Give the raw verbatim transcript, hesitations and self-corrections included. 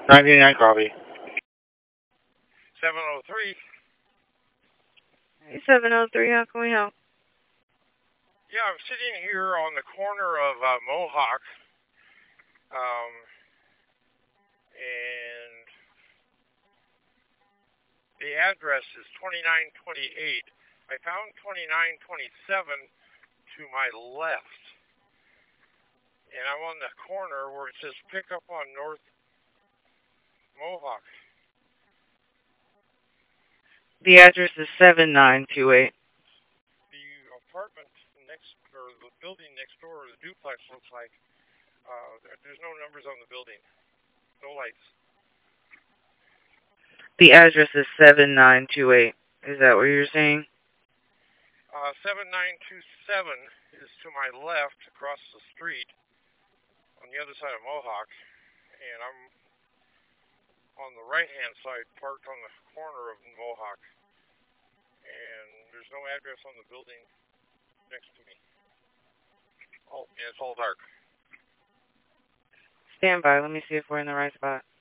ninety-nine copy. seven oh three. seven oh three, how can we help? Yeah, I'm sitting here on the corner of uh, Mohawk, um, and the address is twenty-nine twenty-eight. I found twenty-nine twenty-seven to my left, and I'm on the corner where it says pick up on North Mohawk. The address is seven nine two eight. The apartment next, or the building next door, the duplex looks like uh, there's no numbers on the building, no lights. The address is seven nine two eight. Is that what you're saying? Uh, seven nine two seven is to my left across the street on the other side of Mohawk, and I'm on the right-hand side parked on the corner of Mohawk, and there's no address on the building next to me. Oh, and it's all dark. Stand by. Let me see if we're in the right spot.